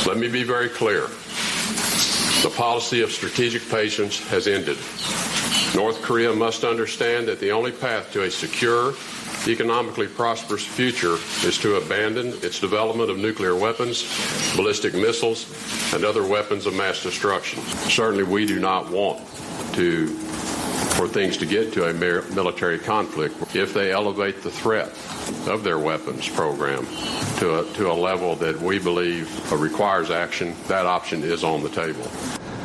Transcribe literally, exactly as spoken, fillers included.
Let me be very clear. The policy of strategic patience has ended. North Korea must understand that the only path to a secure, economically prosperous future is to abandon its development of nuclear weapons, ballistic missiles, and other weapons of mass destruction. Certainly, we do not want to, for things to get to a military conflict. If they elevate the threat of their weapons program to a, to a level that we believe requires action, that option is on the table.